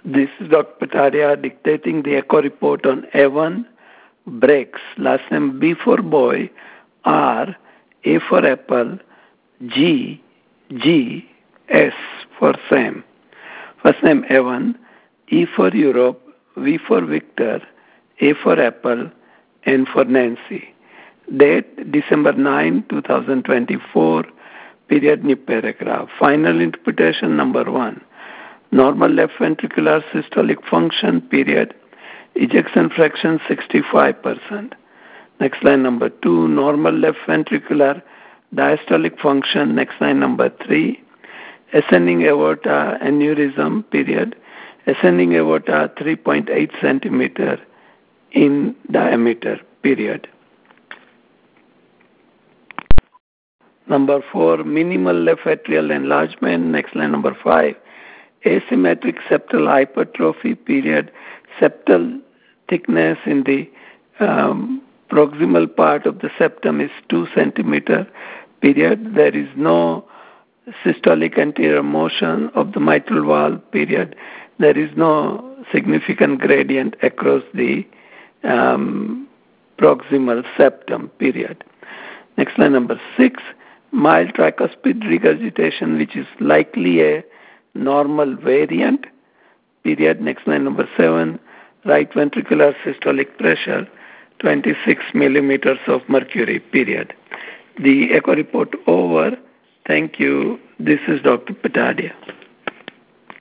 This is Dr. Pataria dictating the echo report on Evan Breaks, last name B for boy, R, A for apple, G, G, S for Sam. First name Evan, E for Europe, V for Victor, A for apple, N for Nancy. Date December 9, 2024, period new paragraph. Final interpretation number 1. Normal left ventricular systolic function, period. Ejection fraction 65%. Next line number 2. Normal left ventricular diastolic function. Next line number 3. Ascending aorta aneurysm, period. Ascending aorta 3.8 centimeter in diameter, period. Number 4, minimal left atrial enlargement. Next line number 5, asymmetric septal hypertrophy, period. Septal thickness in the proximal part of the septum is 2 centimeter, period. There is no systolic anterior motion of the mitral valve, period. There is no significant gradient across the proximal septum, period. Next line number 6, mild tricuspid regurgitation, which is likely a normal variant, period. Next line number 7, right ventricular systolic pressure 26 millimeters of mercury, period. The echo report over. Thank you. This is Dr. Patadia.